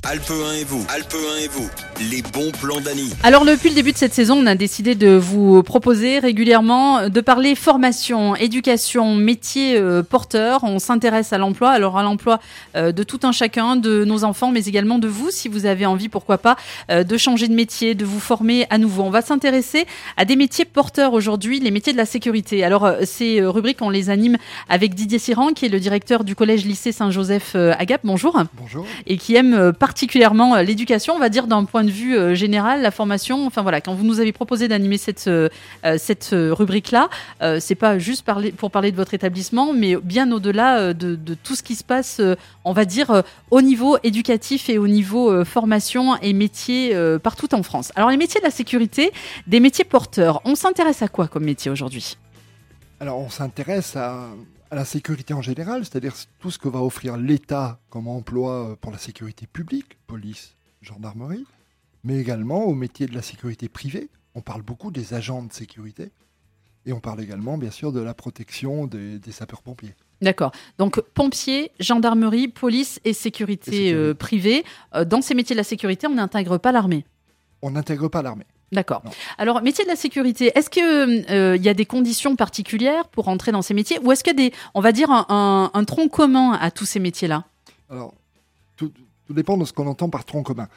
Alpe 1 et vous, les bons plans d'Annie. Alors depuis le début de cette saison, on a décidé de vous proposer régulièrement de parler formation, éducation, métier porteur. On s'intéresse à l'emploi, alors à l'emploi de tout un chacun, de nos enfants, mais également de vous, si vous avez envie, pourquoi pas, de changer de métier, de vous former à nouveau. On va s'intéresser à des métiers porteurs aujourd'hui, les métiers de la sécurité. Alors ces rubriques, on les anime avec Didier Siran, qui est le directeur du collège-lycée Saint-Joseph à Gap. Bonjour. Bonjour. Et qui aime particulièrement l'éducation, on va dire d'un point de vue général, la formation. Enfin voilà, quand vous nous avez proposé d'animer cette rubrique-là, c'est pas juste pour parler de votre établissement, mais bien au-delà de tout ce qui se passe, on va dire, au niveau éducatif et au niveau formation et métiers partout en France. Alors les métiers de la sécurité, des métiers porteurs, on s'intéresse à quoi comme métier aujourd'hui ? Alors on s'intéresse à la sécurité en général, c'est-à-dire tout ce que va offrir l'État comme emploi pour la sécurité publique, police, gendarmerie, mais également aux métiers de la sécurité privée. On parle beaucoup des agents de sécurité et on parle également bien sûr de la protection des sapeurs-pompiers. D'accord. Donc pompiers, gendarmerie, police et sécurité privée. Dans ces métiers de la sécurité, on n'intègre pas l'armée. On n'intègre pas l'armée. D'accord. Non. Alors, métier de la sécurité, est-ce qu'il y a des conditions particulières pour entrer dans ces métiers ou est-ce qu'il y a on va dire, un tronc commun à tous ces métiers-là ? Alors, tout dépend de ce qu'on entend par tronc commun.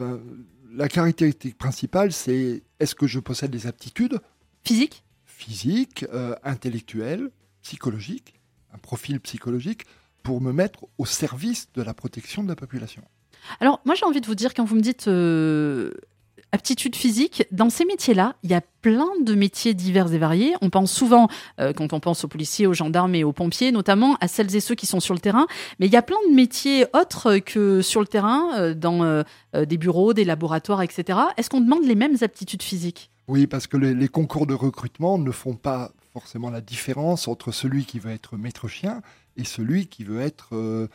La caractéristique principale, c'est est-ce que je possède des aptitudes physiques, intellectuelles, psychologiques, un profil psychologique, pour me mettre au service de la protection de la population. Alors, moi, j'ai envie de vous dire, quand vous me dites aptitude physique, dans ces métiers-là, il y a plein de métiers divers et variés. On pense souvent, quand on pense aux policiers, aux gendarmes et aux pompiers, notamment à celles et ceux qui sont sur le terrain. Mais il y a plein de métiers autres que sur le terrain, dans des bureaux, des laboratoires, etc. Est-ce qu'on demande les mêmes aptitudes physiques ? Oui, parce que les concours de recrutement ne font pas forcément la différence entre celui qui veut être maître chien et celui qui veut être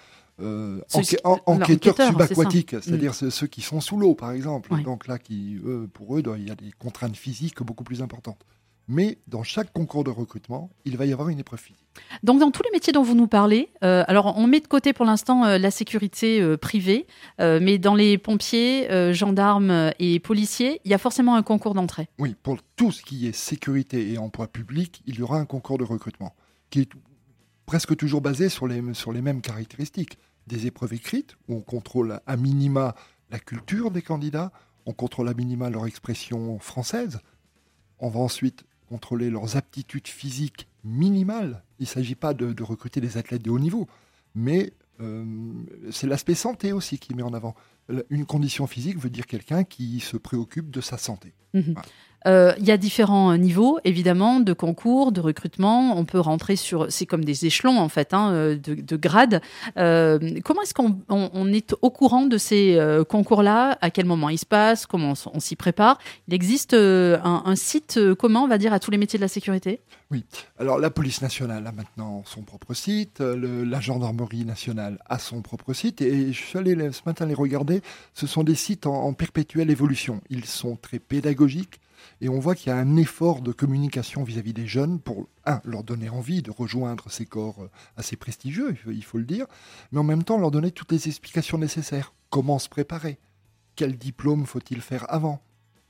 enquêteur subaquatique, c'est-à-dire ceux qui sont sous l'eau, par exemple. Oui. Donc là, pour eux, il y a des contraintes physiques beaucoup plus importantes. Mais dans chaque concours de recrutement, il va y avoir une épreuve physique. Donc dans tous les métiers dont vous nous parlez, alors on met de côté pour l'instant la sécurité privée, mais dans les pompiers, gendarmes et policiers, il y a forcément un concours d'entrée. Oui, pour tout ce qui est sécurité et emploi public, il y aura un concours de recrutement qui est presque toujours basé sur les mêmes caractéristiques. Des épreuves écrites, où on contrôle à minima la culture des candidats, on contrôle à minima leur expression française, on va ensuite contrôler leurs aptitudes physiques minimales. Il ne s'agit pas de recruter des athlètes de haut niveau, mais c'est l'aspect santé aussi qui met en avant. Une condition physique veut dire quelqu'un qui se préoccupe de sa santé. Mmh. Voilà. Y a différents niveaux, évidemment, de concours, de recrutement. On peut rentrer c'est comme des échelons, en fait, de grades. Comment est-ce qu'on est au courant de ces concours-là ? À quel moment ils se passent ? Comment on s'y prépare ? Il existe un site commun, on va dire, à tous les métiers de la sécurité ? Oui. Alors, la police nationale a maintenant son propre site. La gendarmerie nationale a son propre site. Et je suis allé ce matin les regarder. Ce sont des sites en perpétuelle évolution. Ils sont très pédagogiques. Et on voit qu'il y a un effort de communication vis-à-vis des jeunes pour, leur donner envie de rejoindre ces corps assez prestigieux, il faut le dire, mais en même temps leur donner toutes les explications nécessaires. Comment se préparer ? Quel diplôme faut-il faire avant ?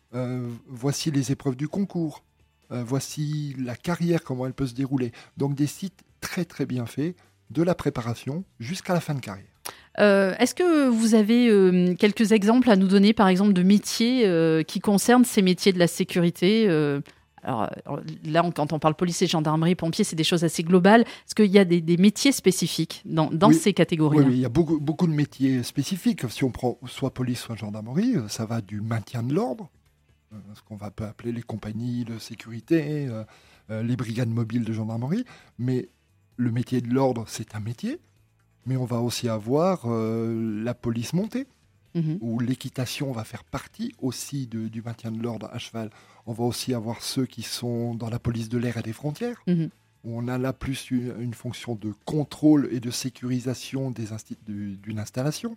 Voici les épreuves du concours. Voici la carrière, comment elle peut se dérouler. Donc des sites très très bien faits, de la préparation jusqu'à la fin de carrière. Est-ce que vous avez quelques exemples à nous donner, par exemple, de métiers qui concernent ces métiers de la sécurité alors là, quand on parle policier, gendarmerie, pompiers, c'est des choses assez globales. Est-ce qu'il y a des métiers spécifiques dans ces catégories-là ? Oui, il y a beaucoup de métiers spécifiques. Si on prend soit police, soit gendarmerie, ça va du maintien de l'ordre, ce qu'on va appeler les compagnies de sécurité, les brigades mobiles de gendarmerie. Mais le métier de l'ordre, c'est un métier. Mais on va aussi avoir la police montée, où l'équitation va faire partie aussi du maintien de l'ordre à cheval. On va aussi avoir ceux qui sont dans la police de l'air et des frontières, où on a là plus une fonction de contrôle et de sécurisation d'une installation.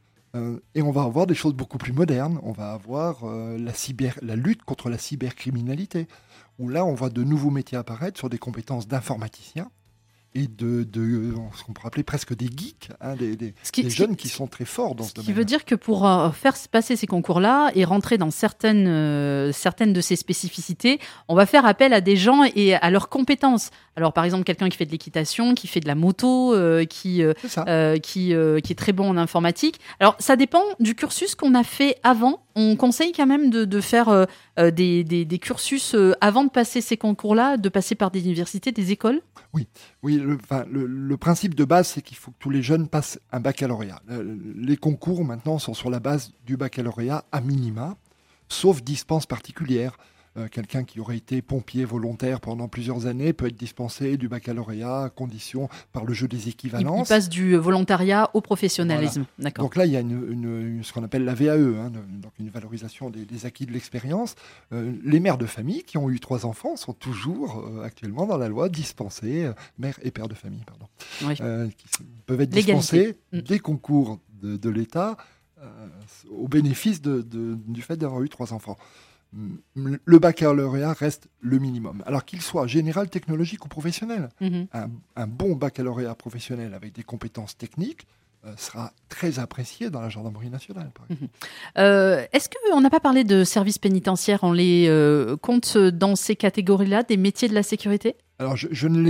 Et on va avoir des choses beaucoup plus modernes. On va avoir la lutte contre la cybercriminalité, où là, on voit de nouveaux métiers apparaître sur des compétences d'informaticiens et de ce qu'on pourrait appeler presque des geeks, des jeunes qui sont très forts dans ce domaine. Ce qui veut dire que pour faire passer ces concours-là et rentrer dans certaines de ces spécificités, on va faire appel à des gens et à leurs compétences. Alors par exemple, quelqu'un qui fait de l'équitation, qui fait de la moto, qui est très bon en informatique. Alors ça dépend du cursus qu'on a fait avant. On conseille quand même de faire des cursus avant de passer ces concours-là, de passer par des universités, des écoles. Oui. Le principe de base, c'est qu'il faut que tous les jeunes passent un baccalauréat. Les concours, maintenant, sont sur la base du baccalauréat à minima, sauf dispense particulière. Quelqu'un qui aurait été pompier volontaire pendant plusieurs années peut être dispensé du baccalauréat à condition par le jeu des équivalences. Il passe du volontariat au professionnalisme. Voilà. D'accord. Donc là, il y a ce qu'on appelle la VAE, donc une valorisation des acquis de l'expérience. Les mères de famille qui ont eu 3 enfants sont toujours actuellement dans la loi dispensées, mères et pères de famille, oui. Qui peuvent être dispensés des concours de l'État au bénéfice du fait d'avoir eu 3 enfants. Le baccalauréat reste le minimum. Alors qu'il soit général, technologique ou professionnel. Un bon baccalauréat professionnel avec des compétences techniques sera très apprécié dans la gendarmerie nationale. Par exemple. Est-ce qu'on n'a pas parlé de services pénitentiaires? On les compte dans ces catégories-là, des métiers de la sécurité? Alors je ne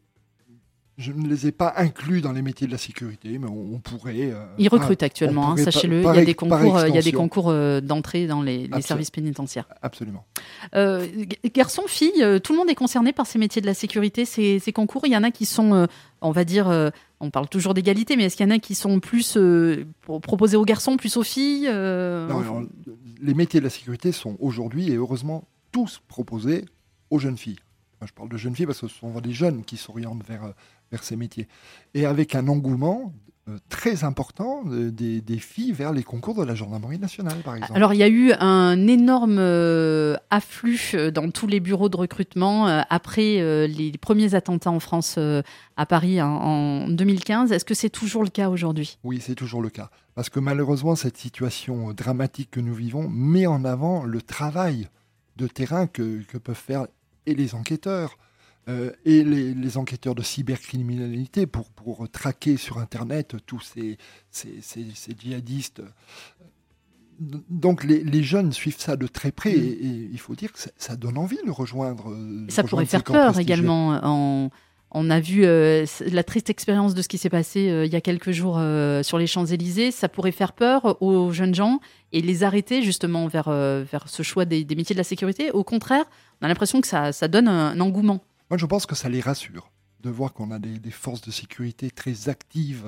les ai pas inclus dans les métiers de la sécurité, mais on pourrait... Ils recrutent actuellement, sachez-le. Il y a des concours d'entrée dans les services pénitentiaires. Absolument. Garçons, filles, tout le monde est concerné par ces métiers de la sécurité, ces concours. Il y en a qui sont, on va dire, on parle toujours d'égalité, mais est-ce qu'il y en a qui sont plus proposés aux garçons, plus aux filles Non, les métiers de la sécurité sont aujourd'hui, et heureusement, tous proposés aux jeunes filles. Je parle de jeunes filles parce que ce sont des jeunes qui s'orientent vers ces métiers. Et avec un engouement très important des filles vers les concours de la gendarmerie nationale, par exemple. Alors, il y a eu un énorme afflux dans tous les bureaux de recrutement après les premiers attentats en France à Paris en 2015. Est-ce que c'est toujours le cas aujourd'hui? Oui, c'est toujours le cas. Parce que malheureusement, cette situation dramatique que nous vivons met en avant le travail de terrain que peuvent faire et les enquêteurs, et les enquêteurs de cybercriminalité pour traquer sur Internet tous ces djihadistes. Donc les jeunes suivent ça de très près et il faut dire que ça donne envie de rejoindre. Ça pourrait faire peur également. On a vu la triste expérience de ce qui s'est passé il y a quelques jours sur les Champs-Élysées. Ça pourrait faire peur aux jeunes gens et les arrêter justement vers ce choix des métiers de la sécurité. Au contraire, on a l'impression que ça donne un engouement. Moi, je pense que ça les rassure de voir qu'on a des forces de sécurité très actives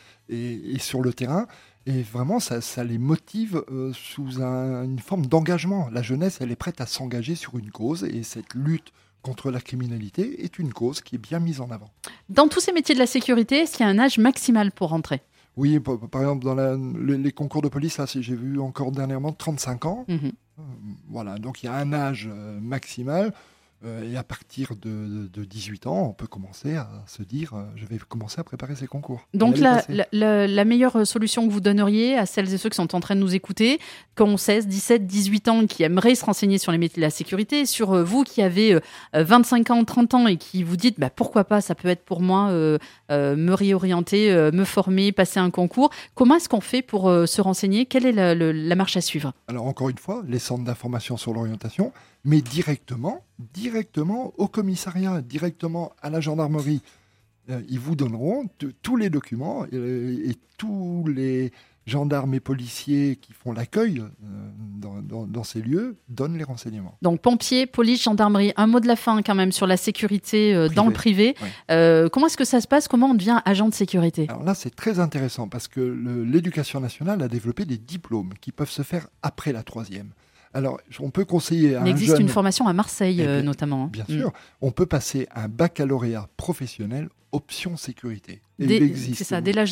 et sur le terrain. Et vraiment, ça les motive sous une forme d'engagement. La jeunesse, elle est prête à s'engager sur une cause et cette lutte contre la criminalité est une cause qui est bien mise en avant. Dans tous ces métiers de la sécurité, est-ce qu'il y a un âge maximal pour rentrer? Oui, par exemple, dans les concours de police, là, j'ai vu encore dernièrement 35 ans. Voilà, donc il y a un âge maximal. Et à partir de 18 ans, on peut commencer à se dire je vais commencer à préparer ces concours. Donc la meilleure solution que vous donneriez à celles et ceux qui sont en train de nous écouter, qui ont 16, 17, 18 ans, qui aimeraient se renseigner sur les métiers de la sécurité, sur vous qui avez 25 ans, 30 ans et qui vous dites pourquoi pas, ça peut être pour moi, me réorienter, me former, passer un concours. Comment est-ce qu'on fait pour se renseigner? Quelle est la marche à suivre? Alors encore une fois, les centres d'information sur l'orientation, mais directement au commissariat, directement à la gendarmerie. Ils vous donneront tous les documents et tous les gendarmes et policiers qui font l'accueil dans ces lieux donnent les renseignements. Donc pompiers, police, gendarmerie. Un mot de la fin quand même sur la sécurité dans le privé. Oui. Comment est-ce que ça se passe? Comment on devient agent de sécurité? Alors là, c'est très intéressant parce que l'éducation nationale a développé des diplômes qui peuvent se faire après la 3e. Alors, on peut conseiller à un jeune... Il existe une formation à Marseille, notamment. Bien sûr. On peut passer un baccalauréat professionnel option sécurité. C'est ça, dès la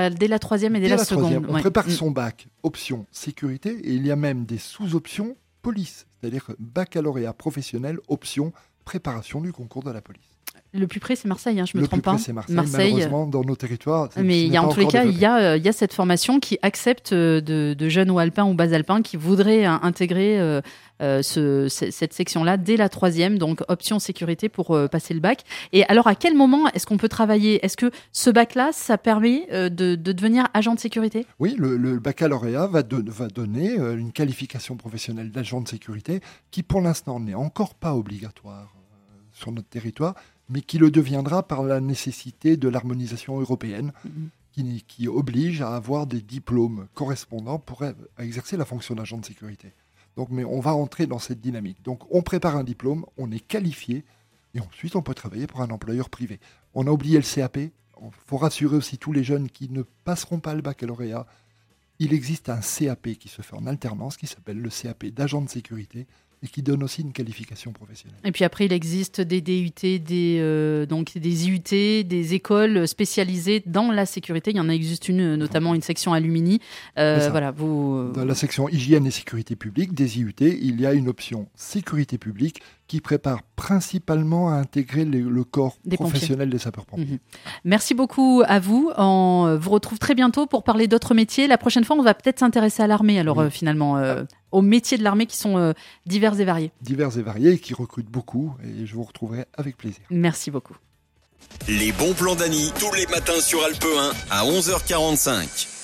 3e et dès la seconde. On prépare son bac option sécurité et il y a même des sous-options police. C'est-à-dire baccalauréat professionnel option préparation du concours de la police. Le plus près, c'est Marseille, je me trompe pas. Le plus près, c'est Marseille. Malheureusement, dans nos territoires, mais il y a en tous les cas, il y a cette formation qui accepte de jeunes ou alpins ou bas alpins qui voudraient intégrer cette section-là dès la 3e, donc option sécurité pour passer le bac. Et alors, à quel moment est-ce qu'on peut travailler ? Est-ce que ce bac-là, ça permet de devenir agent de sécurité ? Oui, le baccalauréat va donner une qualification professionnelle d'agent de sécurité qui, pour l'instant, n'est encore pas obligatoire sur notre territoire, mais qui le deviendra par la nécessité de l'harmonisation européenne, qui oblige à avoir des diplômes correspondants pour exercer la fonction d'agent de sécurité. Donc, mais on va entrer dans cette dynamique. Donc, on prépare un diplôme, on est qualifié, et ensuite, on peut travailler pour un employeur privé. On a oublié le CAP. Il faut rassurer aussi tous les jeunes qui ne passeront pas le baccalauréat. Il existe un CAP qui se fait en alternance, qui s'appelle le CAP d'agent de sécurité, et qui donne aussi une qualification professionnelle. Et puis après, il existe des DUT, donc des IUT, des écoles spécialisées dans la sécurité. Il y en existe une, notamment une section Alumni. Voilà, Dans la section hygiène et sécurité publique des IUT, il y a une option sécurité publique qui prépare principalement à intégrer le corps professionnel des sapeurs-pompiers. Merci beaucoup à vous. On vous retrouve très bientôt pour parler d'autres métiers. La prochaine fois, on va peut-être s'intéresser à l'armée, finalement, aux métiers de l'armée qui sont divers et variés. Divers et variés et qui recrutent beaucoup. Et je vous retrouverai avec plaisir. Merci beaucoup. Les bons plans d'Annie, tous les matins sur Alpe 1 à 11h45.